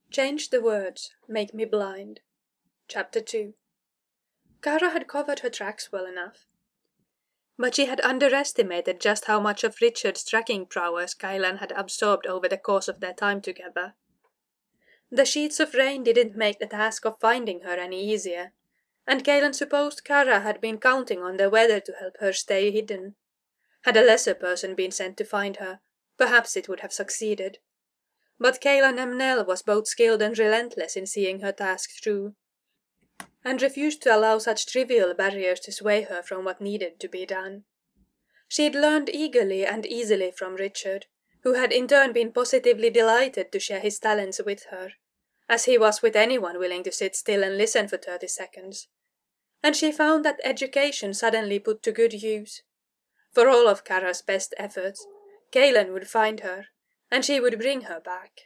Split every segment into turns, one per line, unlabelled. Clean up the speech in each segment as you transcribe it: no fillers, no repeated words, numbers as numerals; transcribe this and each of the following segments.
Change the words, make me blind. Chapter 2. Kara had covered her tracks well enough. But she had underestimated just how much of Richard's tracking prowess Kylan had absorbed over the course of their time together. The sheets of rain didn't make the task of finding her any easier, and Kylan supposed Kara had been counting on the weather to help her stay hidden. Had a lesser person been sent to find her, perhaps it would have succeeded. But Kayla Nemnel was both skilled and relentless in seeing her task through, and refused to allow such trivial barriers to sway her from what needed to be done. She had learned eagerly and easily from Richard, who had in turn been positively delighted to share his talents with her, as he was with anyone willing to sit still and listen for 30 seconds. And she found that education suddenly put to good use. For all of Kara's best efforts, Kaylan would find her, and she would bring her back.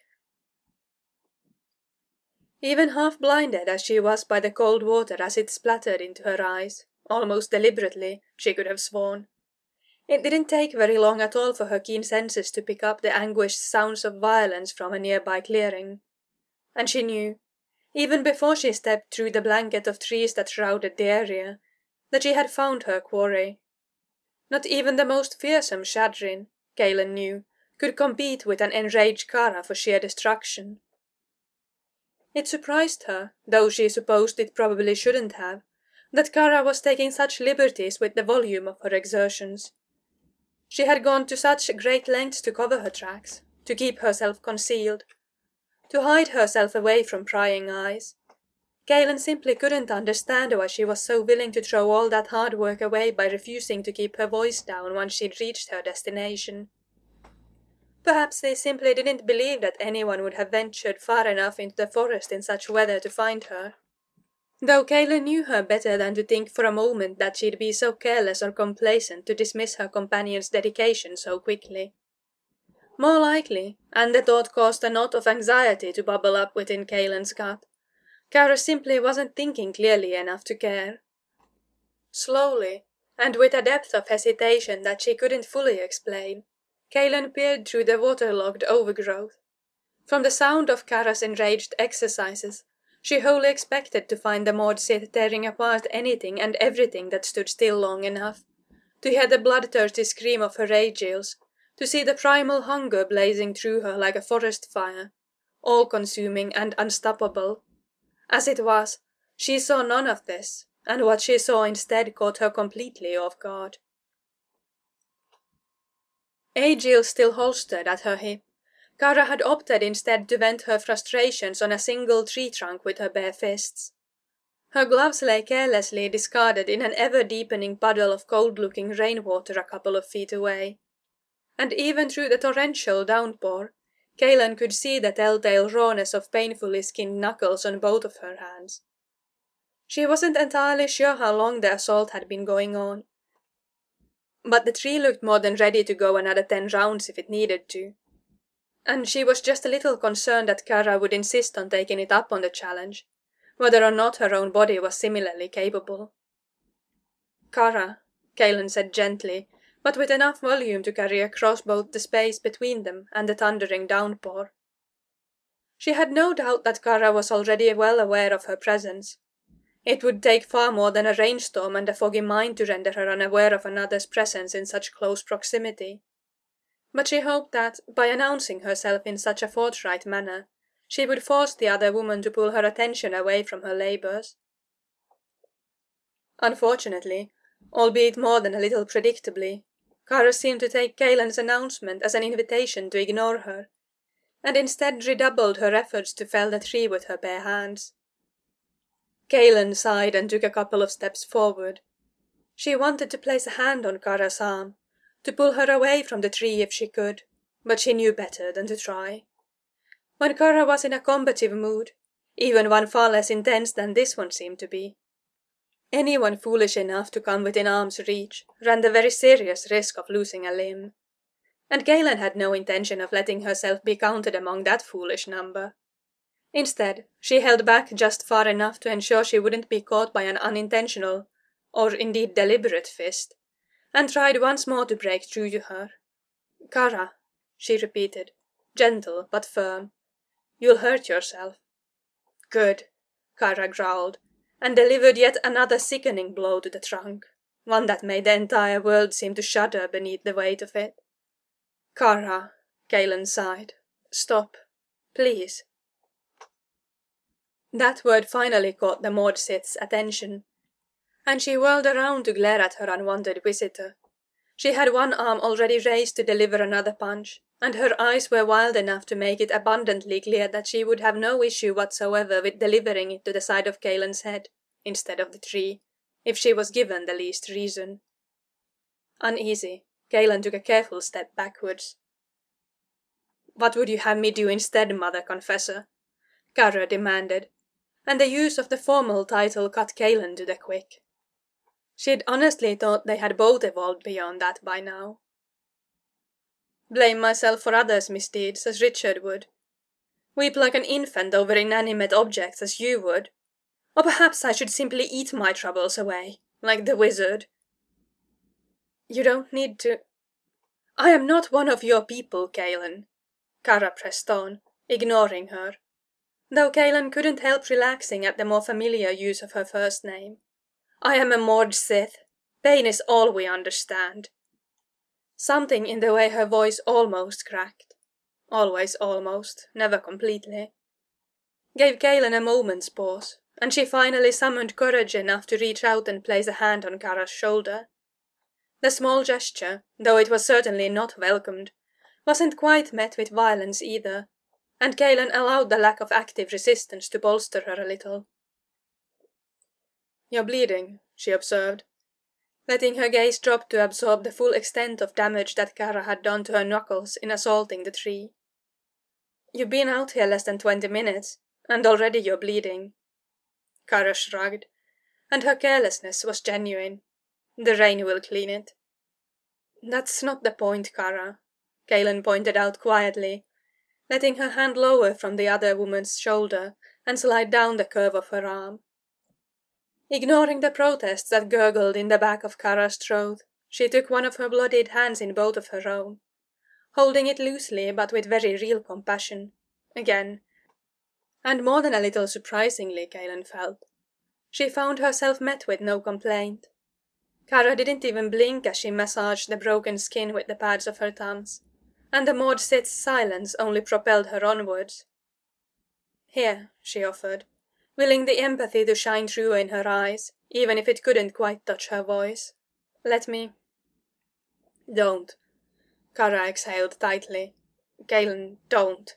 Even half blinded as she was by the cold water as it splattered into her eyes, almost deliberately, she could have sworn, it didn't take very long at all for her keen senses to pick up the anguished sounds of violence from a nearby clearing. And she knew, even before she stepped through the blanket of trees that shrouded the area, that she had found her quarry. Not even the most fearsome Shadrin, Kaylan knew, could compete with an enraged Kara for sheer destruction. It surprised her, though she supposed it probably shouldn't have, that Kara was taking such liberties with the volume of her exertions. She had gone to such great lengths to cover her tracks, to keep herself concealed, to hide herself away from prying eyes. Kaylan simply couldn't understand why she was so willing to throw all that hard work away by refusing to keep her voice down once she'd reached her destination. Perhaps they simply didn't believe that anyone would have ventured far enough into the forest in such weather to find her. Though Kayla knew her better than to think for a moment that she'd be so careless or complacent to dismiss her companion's dedication so quickly. More likely, and the thought caused a knot of anxiety to bubble up within Kaylan's gut, Kara simply wasn't thinking clearly enough to care. Slowly, and with a depth of hesitation that she couldn't fully explain, Kaylan peered through the waterlogged overgrowth. From the sound of Kara's enraged exercises, she wholly expected to find the Maudsit tearing apart anything and everything that stood still long enough, to hear the bloodthirsty scream of her rage-eels, to see the primal hunger blazing through her like a forest fire, all-consuming and unstoppable. As it was, she saw none of this, and what she saw instead caught her completely off guard. Aegil still holstered at her hip, Kara had opted instead to vent her frustrations on a single tree trunk with her bare fists. Her gloves lay carelessly discarded in an ever-deepening puddle of cold-looking rainwater a couple of feet away. And even through the torrential downpour, Kaylan could see the telltale rawness of painfully skinned knuckles on both of her hands. She wasn't entirely sure how long the assault had been going on, but the tree looked more than ready to go another 10 rounds if it needed to. And she was just a little concerned that Kara would insist on taking it up on the challenge, whether or not her own body was similarly capable. Kara, Kaylan said gently, but with enough volume to carry across both the space between them and the thundering downpour. She had no doubt that Kara was already well aware of her presence. It would take far more than a rainstorm and a foggy mind to render her unaware of another's presence in such close proximity. But she hoped that, by announcing herself in such a forthright manner, she would force the other woman to pull her attention away from her labours. Unfortunately, albeit more than a little predictably, Kara seemed to take Kaylan's announcement as an invitation to ignore her, and instead redoubled her efforts to fell the tree with her bare hands. Kaylan sighed and took a couple of steps forward. She wanted to place a hand on Kara's arm, to pull her away from the tree if she could, but she knew better than to try. When Kara was in a combative mood, even one far less intense than this one seemed to be, anyone foolish enough to come within arm's reach ran the very serious risk of losing a limb. And Kaylan had no intention of letting herself be counted among that foolish number. Instead, she held back just far enough to ensure she wouldn't be caught by an unintentional, or indeed deliberate fist, and tried once more to break through to her. "Kara," she repeated, gentle but firm, You'll hurt yourself." "Good," Kara growled, and delivered yet another sickening blow to the trunk, one that made the entire world seem to shudder beneath the weight of it. "Kara," Galen sighed. "Stop. Please." That word finally caught the Maud Sith's attention, and she whirled around to glare at her unwanted visitor. She had one arm already raised to deliver another punch, and her eyes were wild enough to make it abundantly clear that she would have no issue whatsoever with delivering it to the side of Galen's head, instead of the tree, if she was given the least reason. Uneasy, Galen took a careful step backwards. "What would you have me do instead, Mother Confessor?" Kara demanded, and the use of the formal title cut Galen to the quick. She'd honestly thought they had both evolved beyond that by now. "Blame myself for others' misdeeds, as Richard would. Weep like an infant over inanimate objects, as you would. Or perhaps I should simply eat my troubles away, like the wizard." "You don't need to—" "I am not one of your people, Galen," Kara pressed on, ignoring her, though Galen couldn't help relaxing at the more familiar use of her first name. "I am a Maud Sith. Pain is all we understand." Something in the way her voice almost cracked, always almost, never completely, gave Galen a moment's pause, and she finally summoned courage enough to reach out and place a hand on Kara's shoulder. The small gesture, though it was certainly not welcomed, wasn't quite met with violence either, and Galen allowed the lack of active resistance to bolster her a little. "You're bleeding," she observed, letting her gaze drop to absorb the full extent of damage that Kara had done to her knuckles in assaulting the tree. "You've been out here less than 20 minutes, and already you're bleeding." Kara shrugged, and her carelessness was genuine. "The rain will clean it." "That's not the point, Kara," Galen pointed out quietly, letting her hand lower from the other woman's shoulder and slide down the curve of her arm. Ignoring the protests that gurgled in the back of Kara's throat, she took one of her bloodied hands in both of her own, holding it loosely but with very real compassion, again, and more than a little surprisingly, Galen felt. She found herself met with no complaint. Kara didn't even blink as she massaged the broken skin with the pads of her thumbs, and the Maud Sith's silence only propelled her onwards. "Here," she offered, willing the empathy to shine through in her eyes, even if it couldn't quite touch her voice. "Let me—" "Don't," Kara exhaled tightly. "Galen, don't."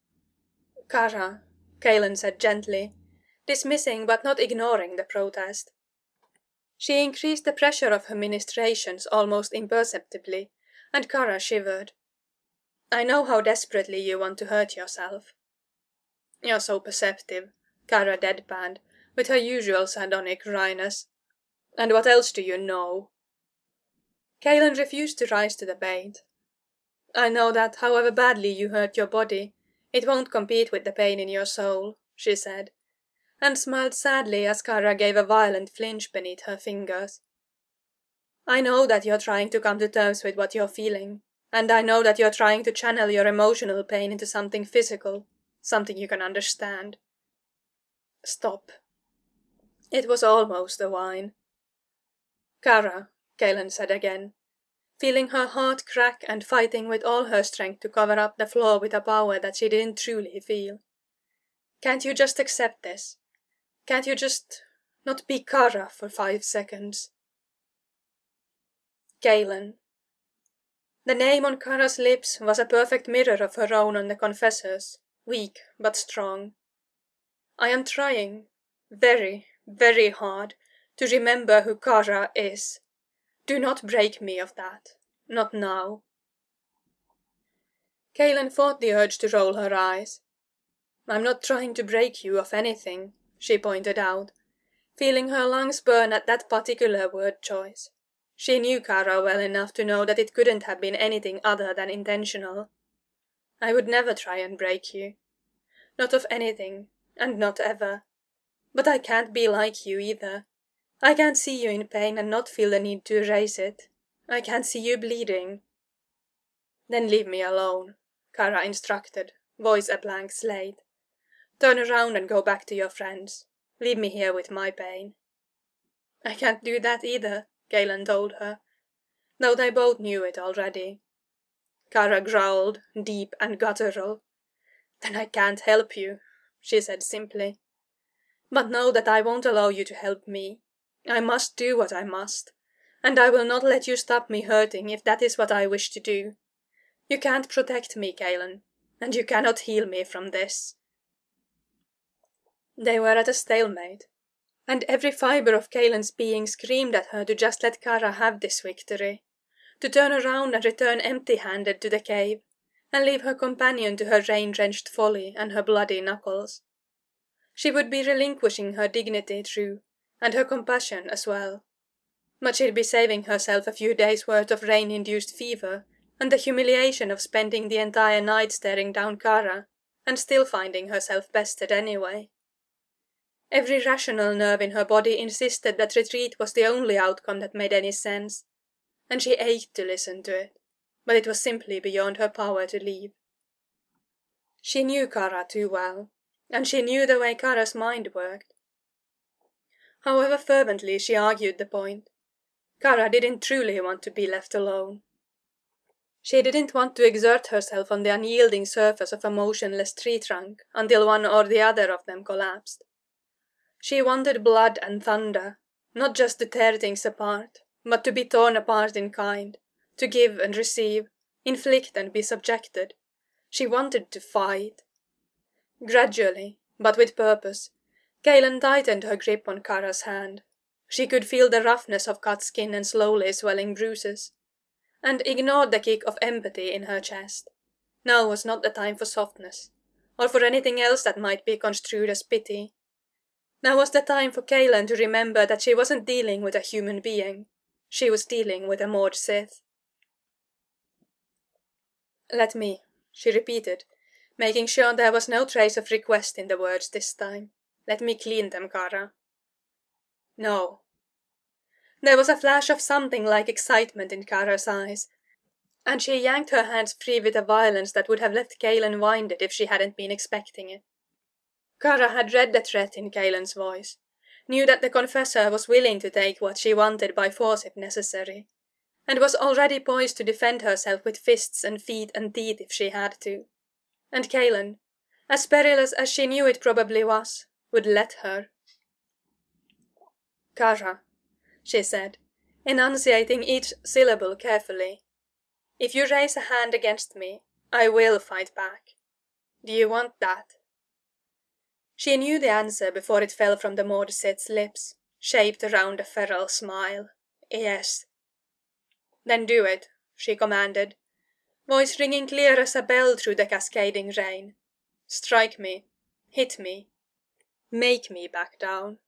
"Kara," Galen said gently, dismissing but not ignoring the protest. She increased the pressure of her ministrations almost imperceptibly, and Kara shivered. "I know how desperately you want to hurt yourself." "You're so perceptive," Kara deadpanned, with her usual sardonic wryness. "And what else do you know?" Galen refused to rise to the bait. "I know that, however badly you hurt your body, it won't compete with the pain in your soul," she said, and smiled sadly as Kara gave a violent flinch beneath her fingers. "I know that you're trying to come to terms with what you're feeling, and I know that you're trying to channel your emotional pain into something physical, something you can understand." "Stop." It was almost a whine. "Kara," Galen said again, feeling her heart crack and fighting with all her strength to cover up the flaw with a power that she didn't truly feel. "Can't you just accept this? Can't you just not be Kara for 5 seconds? Galen. The name on Kara's lips was a perfect mirror of her own on the Confessor's, weak but strong. "I am trying, very, very hard, to remember who Kara is. Do not break me of that. Not now." Galen fought the urge to roll her eyes. "I'm not trying to break you of anything," she pointed out, feeling her lungs burn at that particular word choice. She knew Kara well enough to know that it couldn't have been anything other than intentional. "I would never try and break you. Not of anything, and not ever. But I can't be like you either. I can't see you in pain and not feel the need to erase it. I can't see you bleeding." "Then leave me alone," Kara instructed, voice a blank slate. Turn around and go back to your friends. Leave me here with my pain." "I can't do that either," Galen told her, though they both knew it already. Kara growled, deep and guttural. "Then I can't help you," she said simply. "But know that I won't allow you to help me. I must do what I must, and I will not let you stop me hurting if that is what I wish to do. You can't protect me, Galen, and you cannot heal me from this." They were at a stalemate, and every fibre of Galen's being screamed at her to just let Kara have this victory, to turn around and return empty-handed to the cave, and leave her companion to her rain-drenched folly and her bloody knuckles. She would be relinquishing her dignity, true, and her compassion as well, but she'd be saving herself a few days' worth of rain-induced fever, and the humiliation of spending the entire night staring down Kara, and still finding herself bested anyway. Every rational nerve in her body insisted that retreat was the only outcome that made any sense, and she ached to listen to it, but it was simply beyond her power to leave. She knew Kara too well, and she knew the way Kara's mind worked. However fervently she argued the point, Kara didn't truly want to be left alone. She didn't want to exert herself on the unyielding surface of a motionless tree trunk until one or the other of them collapsed. She wanted blood and thunder, not just to tear things apart, but to be torn apart in kind, to give and receive, inflict and be subjected. She wanted to fight. Gradually, but with purpose, Galen tightened her grip on Kara's hand. She could feel the roughness of cut skin and slowly swelling bruises, and ignored the kick of empathy in her chest. Now was not the time for softness, or for anything else that might be construed as pity. Now was the time for Galen to remember that she wasn't dealing with a human being. She was dealing with a Mord Sith. "Let me," she repeated, making sure there was no trace of request in the words this time. "Let me clean them, Kara." "No." There was a flash of something like excitement in Kara's eyes, and she yanked her hands free with a violence that would have left Galen winded if she hadn't been expecting it. Kara had read the threat in Galen's voice, knew that the confessor was willing to take what she wanted by force if necessary, and was already poised to defend herself with fists and feet and teeth if she had to. And Galen, as perilous as she knew it probably was, would let her. "Kara," she said, enunciating each syllable carefully, "if you raise a hand against me, I will fight back. Do you want that?" She knew the answer before it fell from the Mord Sith's lips, shaped around a feral smile. "Yes." "Then do it," she commanded, voice ringing clear as a bell through the cascading rain. "Strike me. Hit me. Make me back down."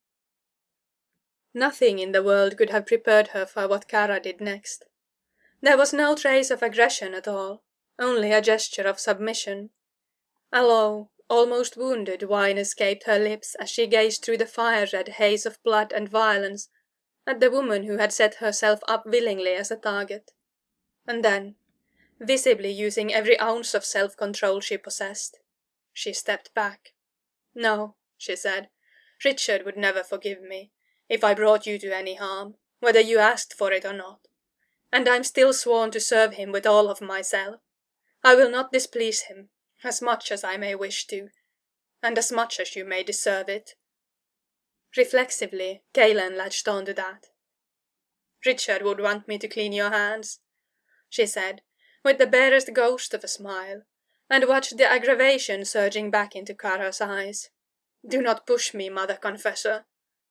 Nothing in the world could have prepared her for what Kara did next. There was no trace of aggression at all, only a gesture of submission. A low, almost wounded whine escaped her lips as she gazed through the fire-red haze of blood and violence at the woman who had set herself up willingly as a target. And then, visibly using every ounce of self-control she possessed, she stepped back. "No," she said, "Richard would never forgive me if I brought you to any harm, whether you asked for it or not. And I'm still sworn to serve him with all of myself. I will not displease him, as much as I may wish to, and as much as you may deserve it." Reflexively, Galen latched on to that. "Richard would want me to clean your hands," she said, with the barest ghost of a smile, and watched the aggravation surging back into Kara's eyes. "Do not push me, Mother Confessor."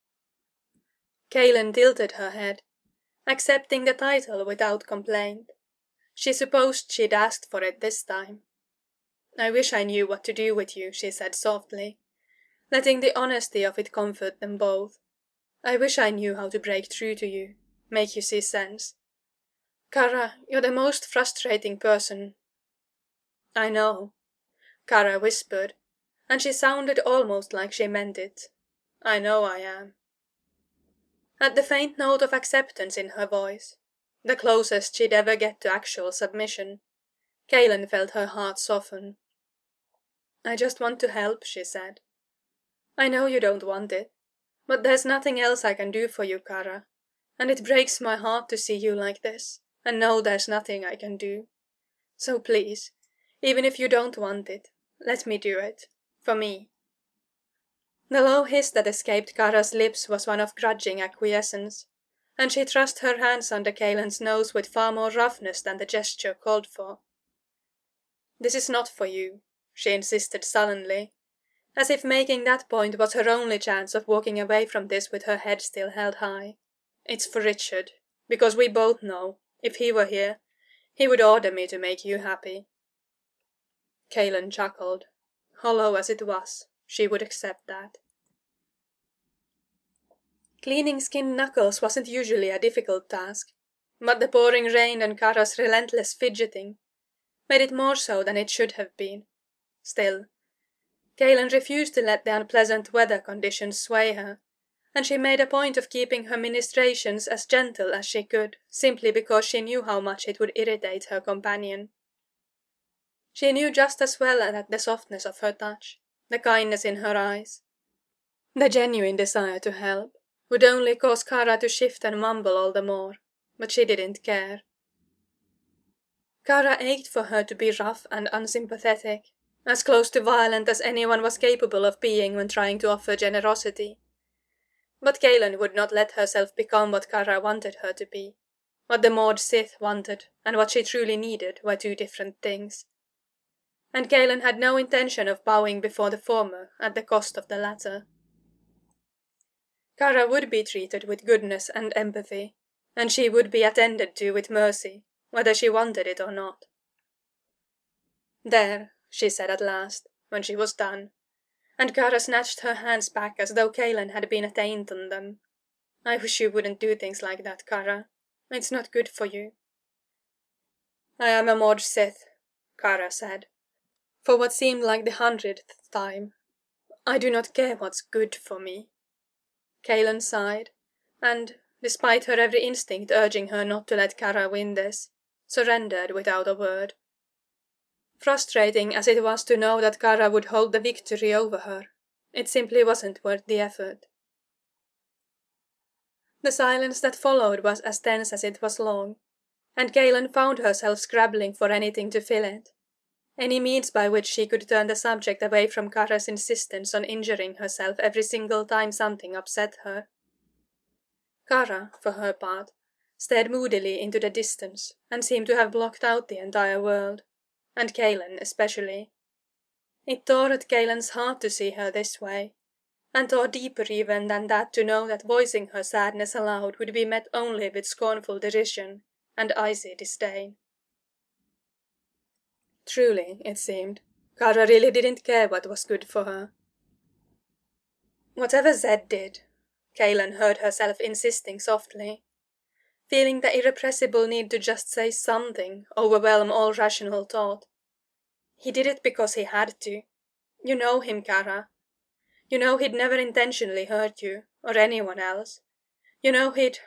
Galen tilted her head, accepting the title without complaint. She supposed she'd asked for it this time. "I wish I knew what to do with you," she said softly, letting the honesty of it comfort them both. "I wish I knew how to break through to you, make you see sense. Kara, you're the most frustrating person." "I know," Kara whispered, and she sounded almost like she meant it. "I know I am." At the faint note of acceptance in her voice, the closest she'd ever get to actual submission, Galen felt her heart soften. "I just want to help," she said. I know you don't want it, but there's nothing else I can do for you, Kara, and it breaks my heart to see you like this, and know there's nothing I can do. So please, even if you don't want it, let me do it. For me." The low hiss that escaped Kara's lips was one of grudging acquiescence, and she thrust her hands under Kaelin's nose with far more roughness than the gesture called for. "This is not for you," she insisted sullenly, as if making that point was her only chance of walking away from this with her head still held high. "It's for Richard, because we both know, if he were here, he would order me to make you happy." Kaelin chuckled. Hollow as it was, she would accept that. Cleaning skinned knuckles wasn't usually a difficult task, but the pouring rain and Kara's relentless fidgeting made it more so than it should have been. Still, Kaelin refused to let the unpleasant weather conditions sway her, and she made a point of keeping her ministrations as gentle as she could, simply because she knew how much it would irritate her companion. She knew just as well that the softness of her touch, the kindness in her eyes, the genuine desire to help, would only cause Kara to shift and mumble all the more, but she didn't care. Kara ached for her to be rough and unsympathetic, as close to violent as anyone was capable of being when trying to offer generosity. But Kaelin would not let herself become what Kara wanted her to be. What the Maud Sith wanted, and what she truly needed, were two different things. And Kaelin had no intention of bowing before the former at the cost of the latter. Kara would be treated with goodness and empathy, and she would be attended to with mercy, whether she wanted it or not. "There," she said at last, when she was done, and Kara snatched her hands back as though Kaelin had been a taint on them. "I wish you wouldn't do things like that, Kara. It's not good for you." "I am a Maud Sith," Kara said, for what seemed like the 100th time. "I do not care what's good for me." Kaelin sighed, and, despite her every instinct urging her not to let Kara win this, surrendered without a word. Frustrating as it was to know that Kara would hold the victory over her, it simply wasn't worth the effort. The silence that followed was as tense as it was long, and Kaelin found herself scrabbling for anything to fill it, any means by which she could turn the subject away from Kara's insistence on injuring herself every single time something upset her. Kara, for her part, stared moodily into the distance and seemed to have blocked out the entire world, and Kaelin especially. It tore at Kaelin's heart to see her this way, and tore deeper even than that to know that voicing her sadness aloud would be met only with scornful derision and icy disdain. Truly, it seemed, Kara really didn't care what was good for her. "Whatever Zed did," Kaelin heard herself insisting softly, feeling the irrepressible need to just say something overwhelm all rational thought. "He did it because he had to. You know him, Kara. You know he'd never intentionally hurt you, or anyone else. You know he'd—"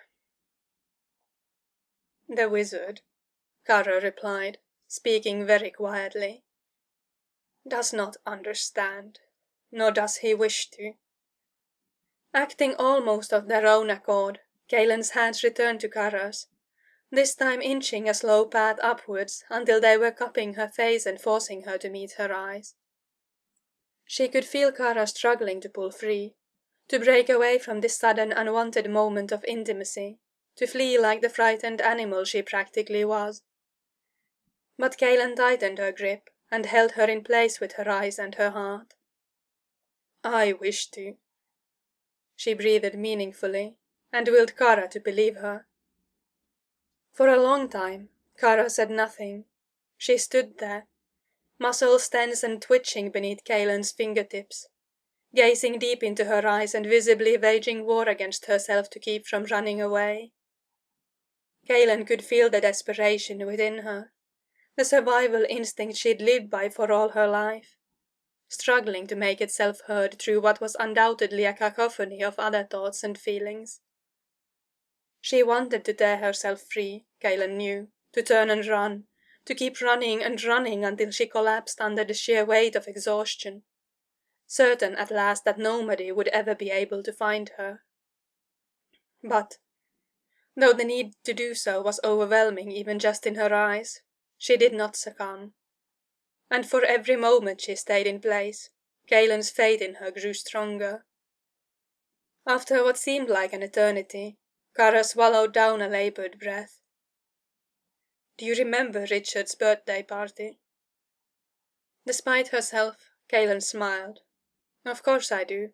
"The wizard," Kara replied, speaking very quietly, "does not understand, nor does he wish to." Acting almost of their own accord, Kaelin's hands returned to Kara's, this time inching a slow path upwards until they were cupping her face and forcing her to meet her eyes. She could feel Kara struggling to pull free, to break away from this sudden unwanted moment of intimacy, to flee like the frightened animal she practically was. But Kaelin tightened her grip and held her in place with her eyes and her heart. "I wish to," she breathed meaningfully, and willed Kara to believe her. For a long time, Kara said nothing. She stood there, muscles tense and twitching beneath Kaelin's fingertips, gazing deep into her eyes and visibly waging war against herself to keep from running away. Kaelin could feel the desperation within her, the survival instinct she'd lived by for all her life, struggling to make itself heard through what was undoubtedly a cacophony of other thoughts and feelings. She wanted to tear herself free, Kaelin knew, to turn and run, to keep running and running until she collapsed under the sheer weight of exhaustion, certain at last that nobody would ever be able to find her. But, though the need to do so was overwhelming even just in her eyes, she did not succumb. And for every moment she stayed in place, Kaelin's faith in her grew stronger. After what seemed like an eternity, Kara swallowed down a laboured breath. "Do you remember Richard's birthday party?" Despite herself, Kaelin smiled. "Of course I do."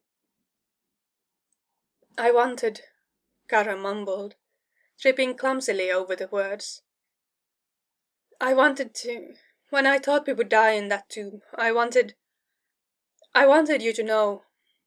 "I wanted," Kara mumbled, tripping clumsily over the words. "I wanted to, when I thought we would die in that tomb, I wanted you to know."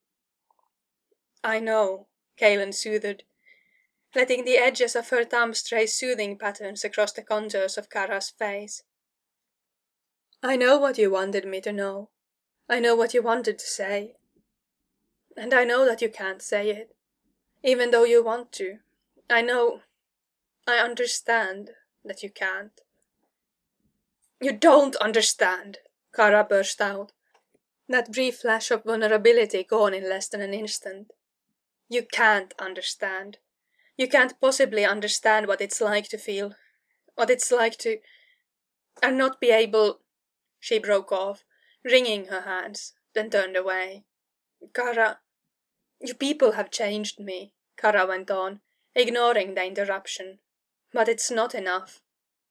"I know," Kaelin soothed, letting the edges of her thumbs trace soothing patterns across the contours of Kara's face. "I know what you wanted me to know. I know what you wanted to say. And I know that you can't say it, even though you want to. I understand that you can't." "You don't understand," Kara burst out, that brief flash of vulnerability gone in less than an instant. "You can't understand. You can't possibly understand what it's like to feel, what it's like to, and not be able—" She broke off, wringing her hands, then turned away. "Kara, you people have changed me," Kara went on, ignoring the interruption. "But it's not enough."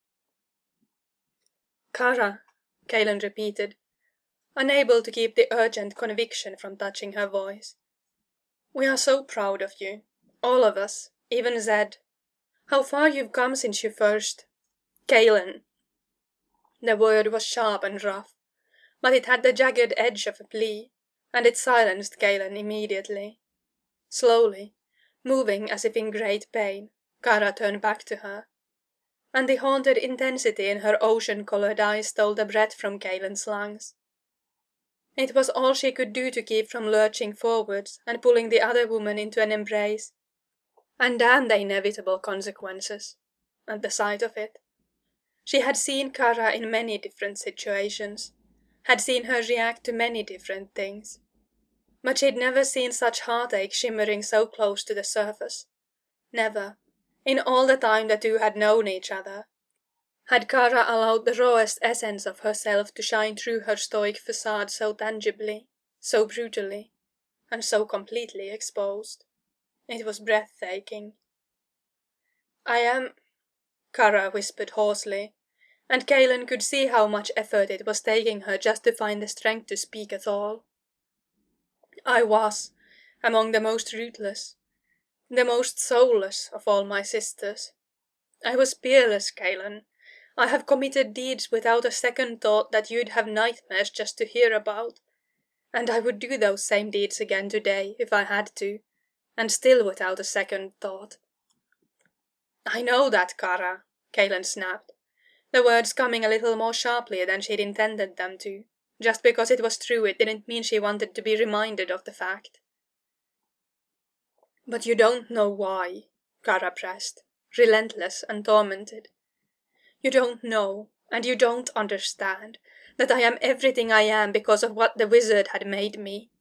"Kara," Kaelin repeated, unable to keep the urgent conviction from touching her voice. "We are so proud of you, all of us, even Zed. How far you've come since you first—" "Kaelin!" The word was sharp and rough, but it had the jagged edge of a plea, and it silenced Kaelin immediately. Slowly, moving as if in great pain, Kara turned back to her, and the haunted intensity in her ocean-coloured eyes stole the breath from Kaelin's lungs. It was all she could do to keep from lurching forwards and pulling the other woman into an embrace. And damn the inevitable consequences, at the sight of it. She had seen Kara in many different situations, had seen her react to many different things. But she'd never seen such heartache shimmering so close to the surface. Never, in all the time the two had known each other, had Kara allowed the rawest essence of herself to shine through her stoic facade so tangibly, so brutally, and so completely exposed. It was breathtaking. "I am," Kara whispered hoarsely, and Kaelin could see how much effort it was taking her just to find the strength to speak at all. "I was among the most ruthless, the most soulless of all my sisters. I was peerless, Kaelin. I have committed deeds without a second thought that you'd have nightmares just to hear about. And I would do those same deeds again today, if I had to, and still without a second thought." "I know that, Kara," Kaelin snapped, the words coming a little more sharply than she'd intended them to. Just because it was true, it didn't mean she wanted to be reminded of the fact. "But you don't know why," Kara pressed, relentless and tormented. "You don't know, and you don't understand, that I am everything I am because of what the wizard had made me."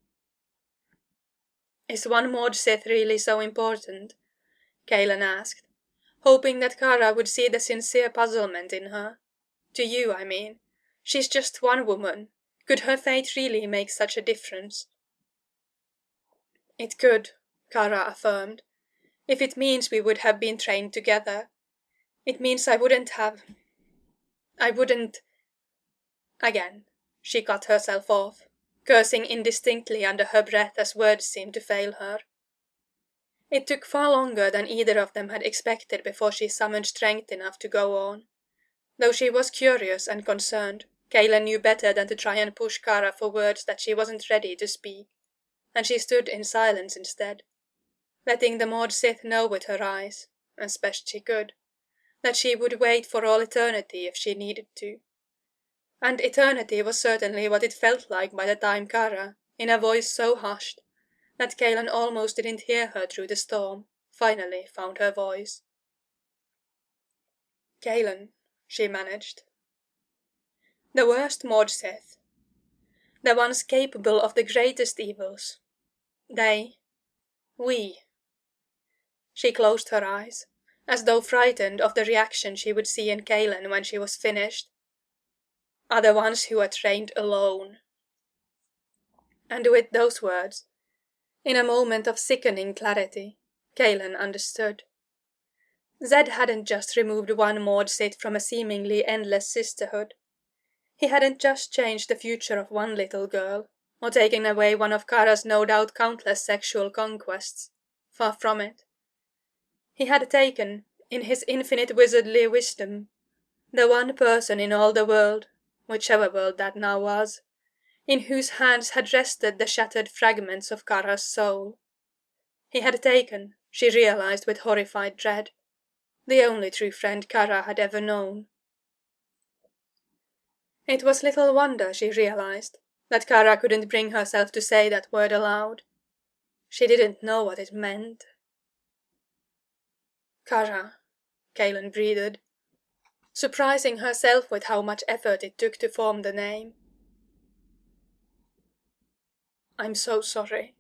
"Is one Maud Sith really so important?" Kaelin asked, hoping that Kara would see the sincere puzzlement in her. "To you, I mean. She's just one woman. Could her fate really make such a difference?" "It could," Kara affirmed, "if it means we would have been trained together. It means I wouldn't... Again, she cut herself off, cursing indistinctly under her breath as words seemed to fail her. It took far longer than either of them had expected before she summoned strength enough to go on. Though she was curious and concerned, Kaelin knew better than to try and push Kara for words that she wasn't ready to speak, and she stood in silence instead, letting the Maud Sith know with her eyes, as best she could, that she would wait for all eternity if she needed to. And eternity was certainly what it felt like by the time Kara, in a voice so hushed that Kaelin almost didn't hear her through the storm, finally found her voice. "Kaelin," she managed. "The worst Maud Sith. the ones capable of the greatest evils. We. She closed her eyes, as though frightened of the reaction she would see in Kaelan when she was finished. Are the ones who are trained alone. And with those words, in a moment of sickening clarity, Kaelan understood. Zed hadn't just removed one Maud Sith from a seemingly endless sisterhood. He hadn't just changed the future of one little girl, or taken away one of Kara's no doubt countless sexual conquests. Far from it. He had taken, in his infinite wizardly wisdom, the one person in all the world, whichever world that now was, in whose hands had rested the shattered fragments of Kara's soul. He had taken, she realized with horrified dread, the only true friend Kara had ever known. It was little wonder, she realized, that Kara couldn't bring herself to say that word aloud. She didn't know what it meant. Kara, Kaelan breathed, surprising herself with how much effort it took to form the name. I'm so sorry.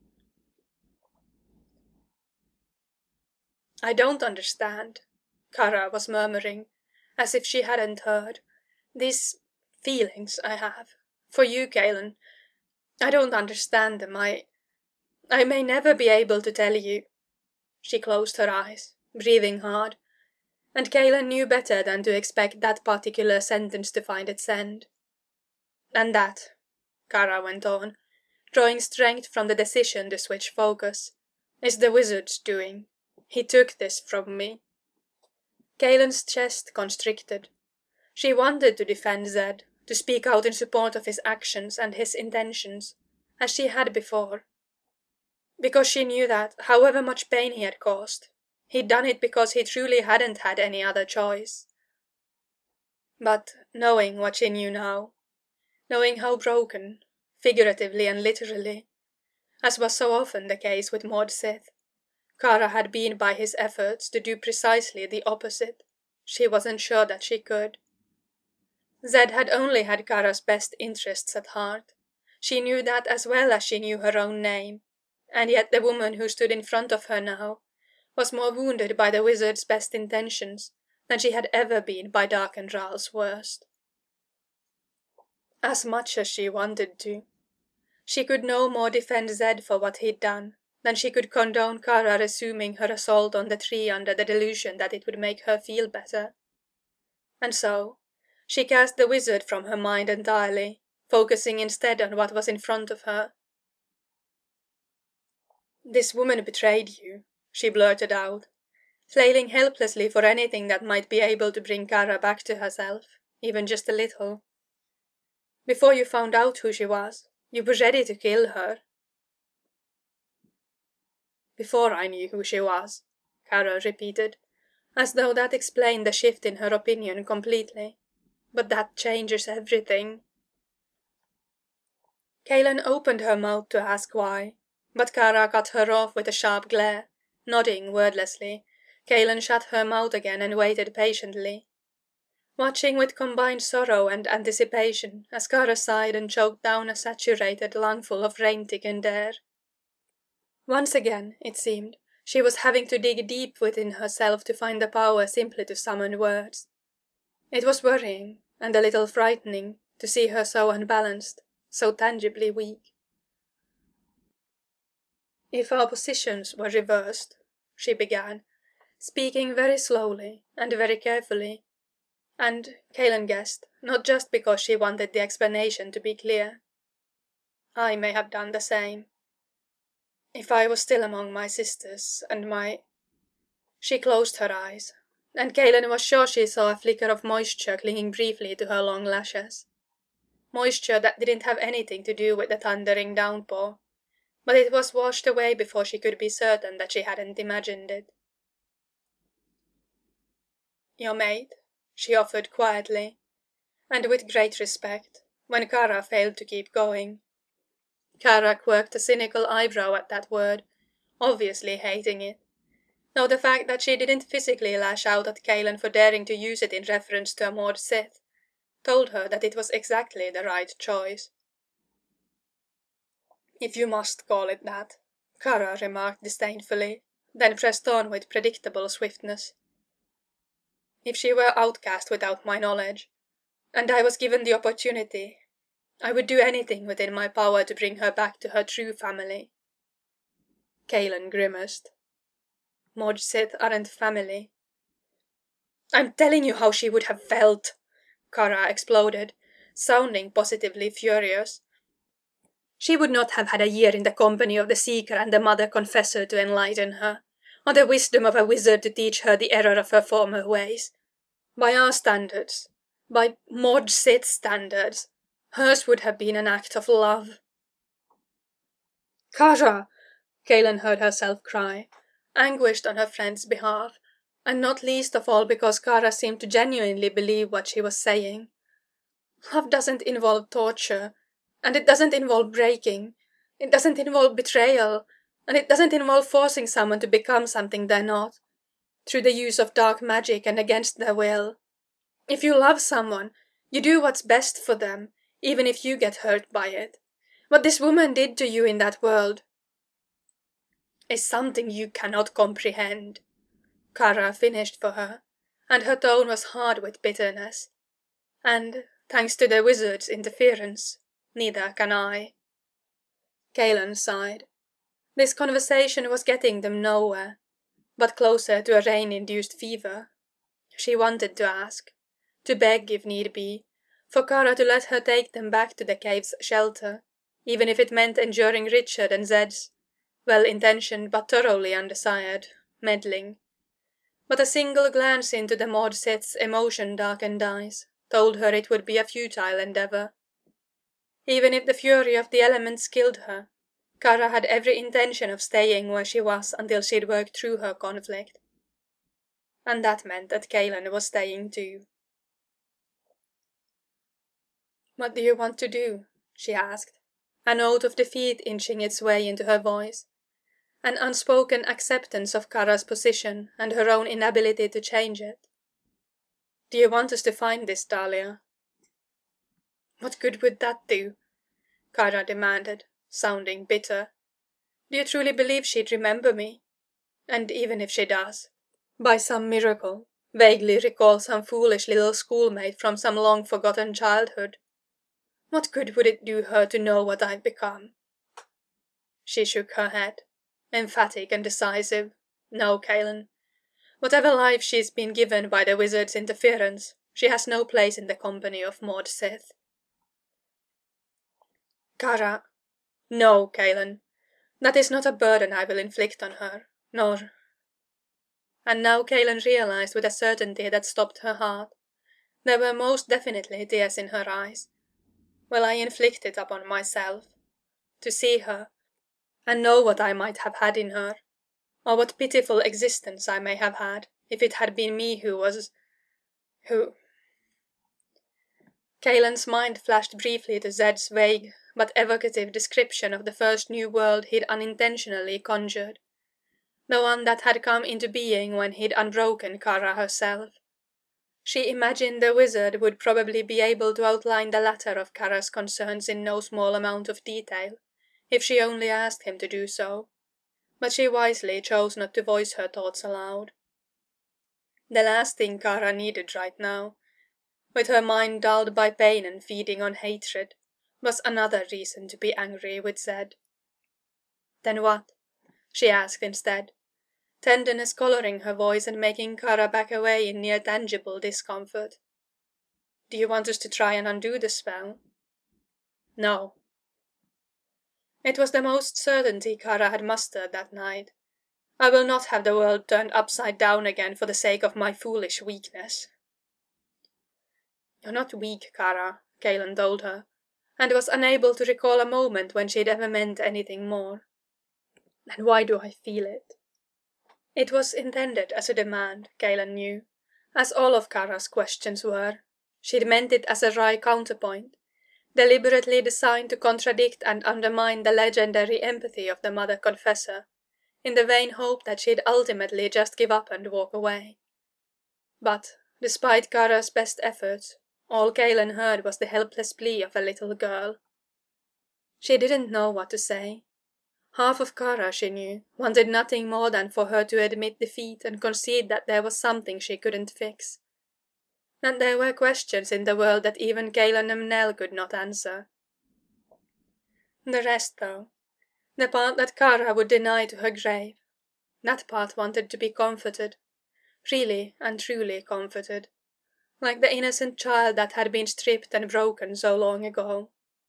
I don't understand, Kara was murmuring, as if she hadn't heard. These feelings I have. For you, Kaelan. I don't understand them. I may never be able to tell you. She closed her eyes, breathing hard, and Kaelan knew better than to expect that particular sentence to find its end. And that, Kara went on, drawing strength from the decision to switch focus, is the wizard's doing. He took this from me. Kaelan's chest constricted. She wanted to defend Zed, to speak out in support of his actions and his intentions, as she had before. Because she knew that, however much pain he had caused, he'd done it because he truly hadn't had any other choice. But, knowing what she knew now, knowing how broken, figuratively and literally, as was so often the case with Maud Sith, Kara had been by his efforts to do precisely the opposite, she wasn't sure that she could. Zed had only had Kara's best interests at heart. She knew that as well as she knew her own name, and yet the woman who stood in front of her now was more wounded by the wizard's best intentions than she had ever been by Darkendral's worst. As much as she wanted to, she could no more defend Zed for what he'd done than she could condone Kara resuming her assault on the tree under the delusion that it would make her feel better. And so, she cast the wizard from her mind entirely, focusing instead on what was in front of her. This woman betrayed you, she blurted out, flailing helplessly for anything that might be able to bring Kara back to herself, even just a little. Before you found out who she was, you were ready to kill her. Before I knew who she was, Kara repeated, as though that explained the shift in her opinion completely. But that changes everything. Kaelan opened her mouth to ask why, but Kara cut her off with a sharp glare. Nodding wordlessly, Kaelan shut her mouth again and waited patiently, watching with combined sorrow and anticipation as Kara sighed and choked down a saturated lungful of rain-thickened air. Once again, it seemed, she was having to dig deep within herself to find the power simply to summon words. It was worrying, and a little frightening, to see her so unbalanced, so tangibly weak. If our positions were reversed, she began, speaking very slowly and very carefully, and, Kaelan guessed, not just because she wanted the explanation to be clear. I may have done the same. If I was still among my sisters, and my... She closed her eyes, and Kaelan was sure she saw a flicker of moisture clinging briefly to her long lashes. Moisture that didn't have anything to do with the thundering downpour, but it was washed away before she could be certain that she hadn't imagined it. Your maid, she offered quietly, and with great respect, when Kara failed to keep going. Kara quirked a cynical eyebrow at that word, obviously hating it, though the fact that she didn't physically lash out at Kaelan for daring to use it in reference to a Maud Sith told her that it was exactly the right choice. If you must call it that, Kara remarked disdainfully, then pressed on with predictable swiftness. If she were outcast without my knowledge, and I was given the opportunity, I would do anything within my power to bring her back to her true family. Kaelin grimaced. Mord Sith aren't family. I'm telling you how she would have felt, Kara exploded, sounding positively furious. She would not have had a year in the company of the Seeker and the Mother Confessor to enlighten her, or the wisdom of a wizard to teach her the error of her former ways. By our standards, by Mord Sith's standards, hers would have been an act of love. Kara! Kaelin heard herself cry, anguished on her friend's behalf, and not least of all because Kara seemed to genuinely believe what she was saying. Love doesn't involve torture, and it doesn't involve breaking, it doesn't involve betrayal, and it doesn't involve forcing someone to become something they're not, through the use of dark magic and against their will. If you love someone, you do what's best for them, even if you get hurt by it. What this woman did to you in that world is something you cannot comprehend. Kara finished for her, and her tone was hard with bitterness. And, thanks to the wizard's interference, neither can I. Kaelin sighed. This conversation was getting them nowhere, but closer to a rain-induced fever. She wanted to ask, to beg if need be, for Kara to let her take them back to the cave's shelter, even if it meant enduring Richard and Zed's, well-intentioned but thoroughly undesired, meddling. But a single glance into the Mord Sith's emotion-darkened eyes told her it would be a futile endeavour. Even if the fury of the elements killed her, Kara had every intention of staying where she was until she'd worked through her conflict. And that meant that Kaelin was staying too. What do you want to do? She asked, a note of defeat inching its way into her voice, an unspoken acceptance of Kara's position and her own inability to change it. Do you want us to find this Dahlia? What good would that do? Kara demanded, sounding bitter. Do you truly believe she'd remember me? And even if she does, by some miracle, vaguely recall some foolish little schoolmate from some long-forgotten childhood, what good would it do her to know what I've become? She shook her head, emphatic and decisive. No, Kaelin. Whatever life she's been given by the wizard's interference, she has no place in the company of Mord Sith. Kara. No, Kaelin. That is not a burden I will inflict on her, nor... And now Kaelin realized with a certainty that stopped her heart. There were most definitely tears in her eyes. Will I inflict it upon myself? To see her, and know what I might have had in her, or what pitiful existence I may have had, if it had been me who... Kaelin's mind flashed briefly to Zed's vague but evocative description of the first new world he'd unintentionally conjured, the one that had come into being when he'd unbroken Kara herself. She imagined the wizard would probably be able to outline the latter of Kara's concerns in no small amount of detail, if she only asked him to do so, but she wisely chose not to voice her thoughts aloud. The last thing Kara needed right now, with her mind dulled by pain and feeding on hatred, was another reason to be angry with Zed. Then what? She asked instead, tenderness colouring her voice and making Kara back away in near tangible discomfort. Do you want us to try and undo the spell? No. It was the most certainty Kara had mustered that night. I will not have the world turned upside down again for the sake of my foolish weakness. You're not weak, Kara, Kaelin told her, and was unable to recall a moment when she'd ever meant anything more. Then why do I feel it? It was intended as a demand, Kaelin knew, as all of Kara's questions were. She'd meant it as a wry counterpoint, deliberately designed to contradict and undermine the legendary empathy of the Mother Confessor, in the vain hope that she'd ultimately just give up and walk away. But, despite Kara's best efforts, all Kaelin heard was the helpless plea of a little girl. She didn't know what to say. Half of Kara, she knew, wanted nothing more than for her to admit defeat and concede that there was something she couldn't fix. That there were questions in the world that even Galen Amnel could not answer. The rest, though, the part that Kara would deny to her grave, that part wanted to be comforted, really and truly comforted, like the innocent child that had been stripped and broken so long ago.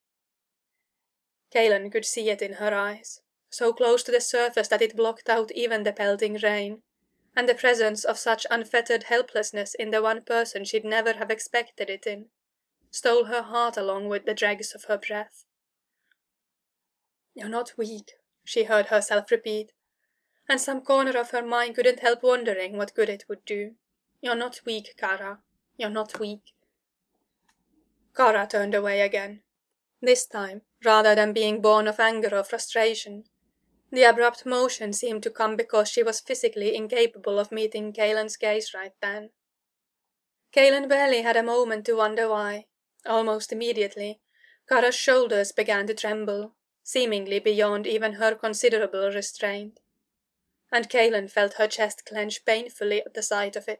Galen could see it in her eyes, so close to the surface that it blocked out even the pelting rain, and the presence of such unfettered helplessness in the one person she'd never have expected it in, stole her heart along with the dregs of her breath. "You're not weak," she heard herself repeat, and some corner of her mind couldn't help wondering what good it would do. "You're not weak, Kara. You're not weak." Kara turned away again. This time, rather than being born of anger or frustration, the abrupt motion seemed to come because she was physically incapable of meeting Galen's gaze right then. Galen barely had a moment to wonder why. Almost immediately, Kara's shoulders began to tremble, seemingly beyond even her considerable restraint, and Galen felt her chest clench painfully at the sight of it.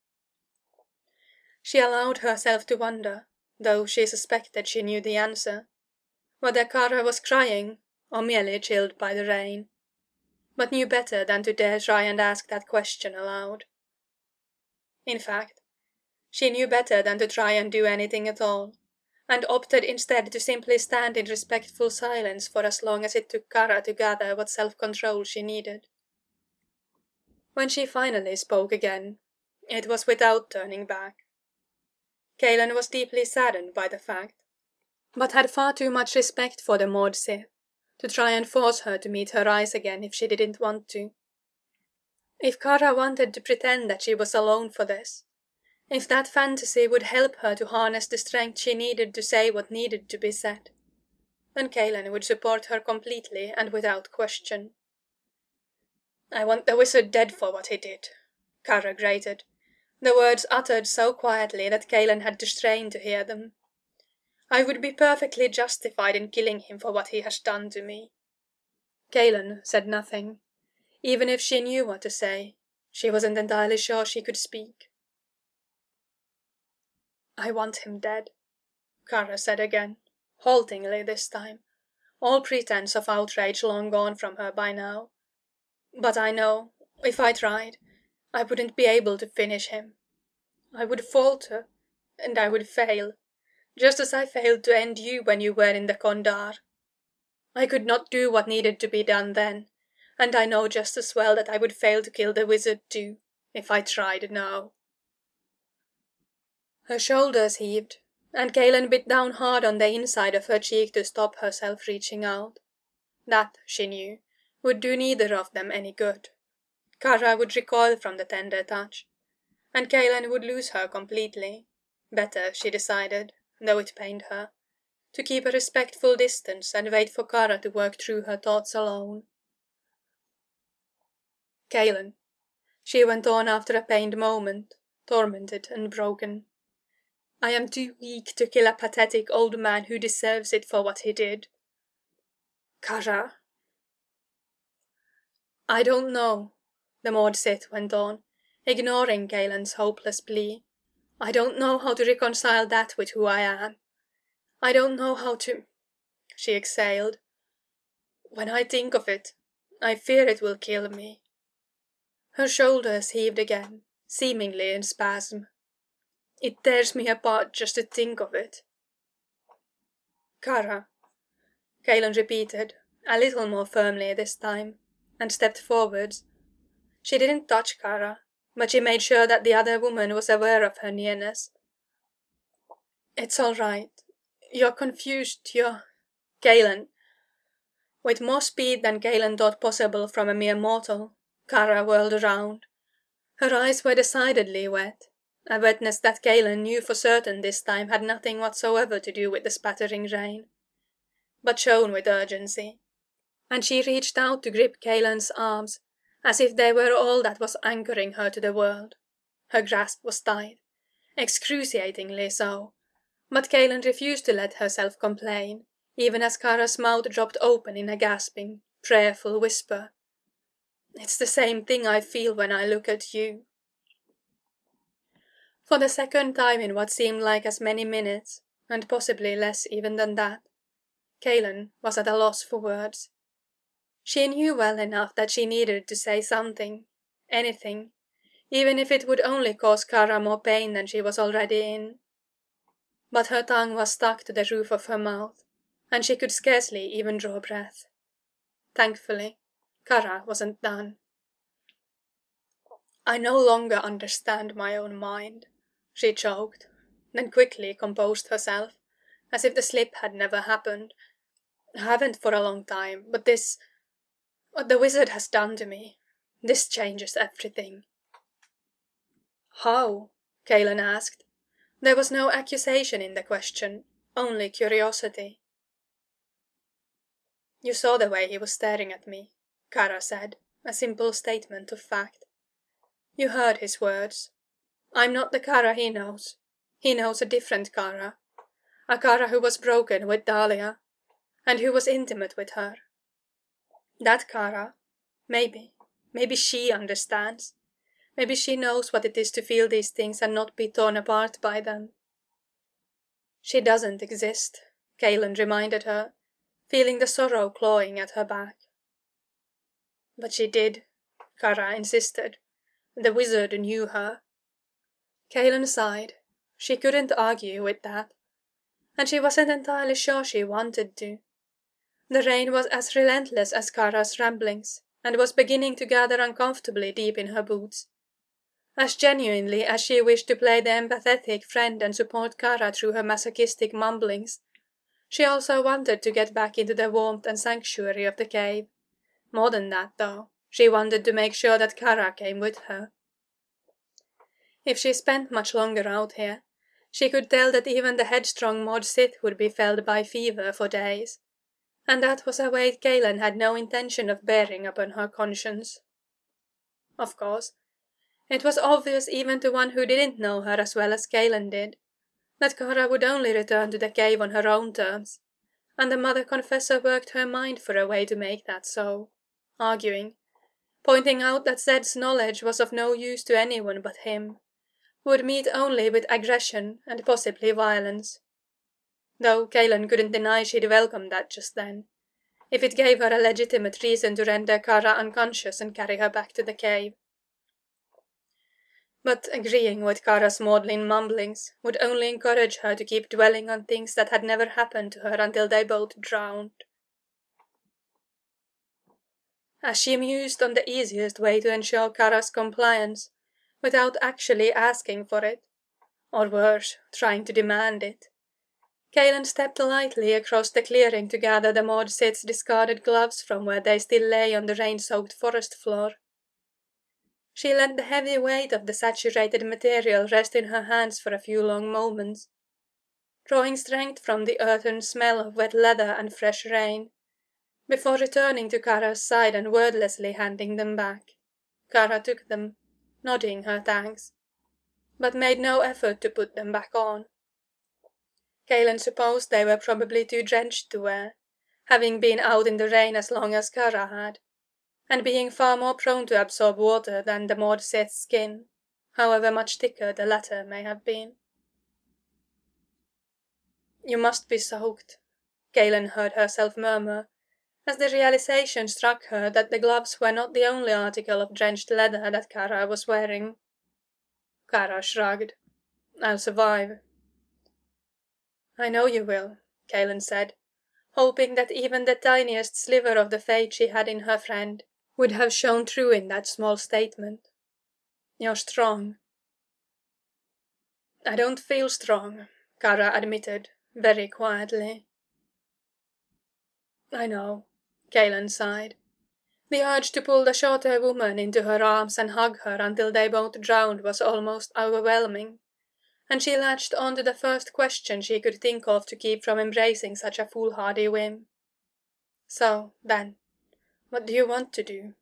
She allowed herself to wonder, though she suspected she knew the answer, whether Kara was crying or merely chilled by the rain, but knew better than to dare try and ask that question aloud. In fact, she knew better than to try and do anything at all, and opted instead to simply stand in respectful silence for as long as it took Kara to gather what self-control she needed. When she finally spoke again, it was without turning back. Galen was deeply saddened by the fact, but had far too much respect for the Maud Sith to try and force her to meet her eyes again if she didn't want to. If Kara wanted to pretend that she was alone for this, if that fantasy would help her to harness the strength she needed to say what needed to be said, then Galen would support her completely and without question. "I want the wizard dead for what he did," Kara grated, the words uttered so quietly that Galen had to strain to hear them. "I would be perfectly justified in killing him for what he has done to me." Galen said nothing. Even if she knew what to say, she wasn't entirely sure she could speak. "I want him dead," Kara said again, haltingly this time, all pretense of outrage long gone from her by now. "But I know, if I tried, I wouldn't be able to finish him. I would falter, and I would fail, just as I failed to end you when you were in the Kondar. I could not do what needed to be done then, and I know just as well that I would fail to kill the wizard too, if I tried now." Her shoulders heaved, and Galen bit down hard on the inside of her cheek to stop herself reaching out. That, she knew, would do neither of them any good. Kara would recoil from the tender touch, and Galen would lose her completely. Better, she decided, though it pained her, to keep a respectful distance and wait for Kara to work through her thoughts alone. "Galen," she went on after a pained moment, tormented and broken, "I am too weak to kill a pathetic old man who deserves it for what he did." "Kara." "I don't know," the Maud Sith went on, ignoring Galen's hopeless plea. "I don't know how to reconcile that with who I am. I don't know how to—" she exhaled. "When I think of it, I fear it will kill me." Her shoulders heaved again, seemingly in spasm. "It tears me apart just to think of it." "Kara," Galen repeated, a little more firmly this time, and stepped forwards. She didn't touch Kara, but she made sure that the other woman was aware of her nearness. "It's all right. You're confused. You're—" "Galen." With more speed than Galen thought possible from a mere mortal, Kara whirled around. Her eyes were decidedly wet, a wetness that Galen knew for certain this time had nothing whatsoever to do with the spattering rain, but shone with urgency, and she reached out to grip Galen's arms as if they were all that was anchoring her to the world. Her grasp was tight, excruciatingly so, but Galen refused to let herself complain, even as Kara's mouth dropped open in a gasping, prayerful whisper. "It's the same thing I feel when I look at you." For the second time in what seemed like as many minutes, and possibly less even than that, Kaylin was at a loss for words. She knew well enough that she needed to say something, anything, even if it would only cause Kara more pain than she was already in. But her tongue was stuck to the roof of her mouth, and she could scarcely even draw breath. Thankfully, Kara wasn't done. "I no longer understand my own mind," she choked, then quickly composed herself, as if the slip had never happened. "I haven't for a long time, but what the wizard has done to me, this changes everything." "How?" Kaylin asked. There was no accusation in the question, only curiosity. "You saw the way he was staring at me," Kara said, a simple statement of fact. "You heard his words. I'm not the Kara he knows. He knows a different Kara. A Kara who was broken with Dahlia, and who was intimate with her. That Kara, maybe she understands. Maybe she knows what it is to feel these things and not be torn apart by them." "She doesn't exist," Kaylin reminded her, feeling the sorrow clawing at her back. "But she did," Kara insisted. "The wizard knew her." Kaylin sighed. She couldn't argue with that, and she wasn't entirely sure she wanted to. The rain was as relentless as Kara's ramblings, and was beginning to gather uncomfortably deep in her boots. As genuinely as she wished to play the empathetic friend and support Kara through her masochistic mumblings, she also wanted to get back into the warmth and sanctuary of the cave. More than that, though, she wanted to make sure that Kara came with her. If she spent much longer out here, she could tell that even the headstrong Maud Sith would be felled by fever for days, and that was a weight Kaylin had no intention of bearing upon her conscience. Of course, it was obvious even to one who didn't know her as well as Kaylin did, that Kara would only return to the cave on her own terms, and the Mother Confessor worked her mind for a way to make that so, arguing, pointing out that Zed's knowledge was of no use to anyone but him, would meet only with aggression and possibly violence. Though Kaylin couldn't deny she'd welcome that just then, if it gave her a legitimate reason to render Kara unconscious and carry her back to the cave. But agreeing with Kara's maudlin mumblings would only encourage her to keep dwelling on things that had never happened to her until they both drowned. As she mused on the easiest way to ensure Kara's compliance, without actually asking for it, or worse, trying to demand it, Kaylin stepped lightly across the clearing to gather the Maud Sith's discarded gloves from where they still lay on the rain-soaked forest floor. She let the heavy weight of the saturated material rest in her hands for a few long moments, drawing strength from the earthen smell of wet leather and fresh rain, before returning to Kara's side and wordlessly handing them back. Kara took them, nodding her thanks, but made no effort to put them back on. Kaylin supposed they were probably too drenched to wear, having been out in the rain as long as Kara had, and being far more prone to absorb water than the Maud Sith's skin, however much thicker the latter may have been. "You must be soaked," Kaylin heard herself murmur, as the realization struck her that the gloves were not the only article of drenched leather that Kara was wearing. Kara shrugged. "I'll survive." "I know you will," Kaylin said, hoping that even the tiniest sliver of the faith she had in her friend would have shone through in that small statement. "You're strong." "I don't feel strong," Kara admitted, very quietly. "I know," Kaylin sighed. The urge to pull the shorter woman into her arms and hug her until they both drowned was almost overwhelming, and she latched on to the first question she could think of to keep from embracing such a foolhardy whim. "So, then, what do you want to do?"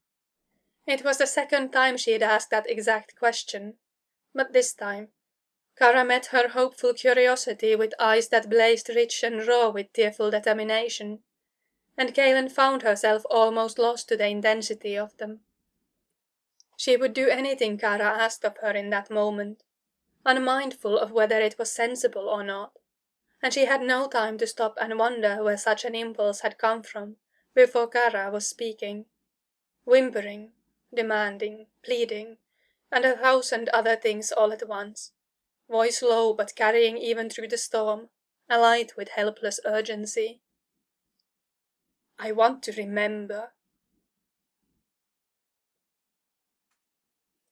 It was the second time she had asked that exact question, but this time Kara met her hopeful curiosity with eyes that blazed rich and raw with tearful determination, and Kaelin found herself almost lost to the intensity of them. She would do anything Kara asked of her in that moment, unmindful of whether it was sensible or not, and she had no time to stop and wonder where such an impulse had come from before Kara was speaking, whimpering, demanding, pleading, and 1,000 other things all at once, voice low but carrying even through the storm, alight with helpless urgency. "I want to remember,"